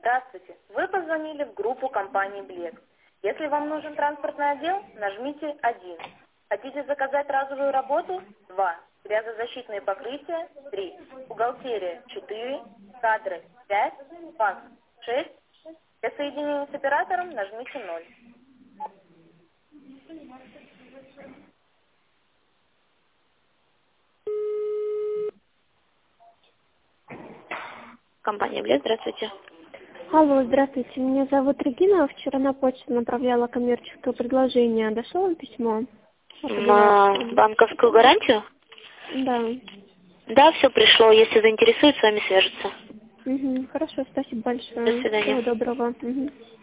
Здравствуйте. Вы позвонили в группу компании «Блеск». Если вам нужен транспортный отдел, нажмите 1. Хотите заказать разовую работу? 2. Грязозащитные покрытия? 3. Бухгалтерия? 4. Кадры? 5. Факс? 6. Для соединения с оператором нажмите 0. Компания «Блеск», здравствуйте. Алло, здравствуйте. Меня зовут Регина. Вчера на почту направляла коммерческое предложение. Дошло вам письмо? На банковскую гарантию? Да. Да, все пришло. Если заинтересует, с вами свяжутся. Хорошо, спасибо большое. До свидания. Всего доброго.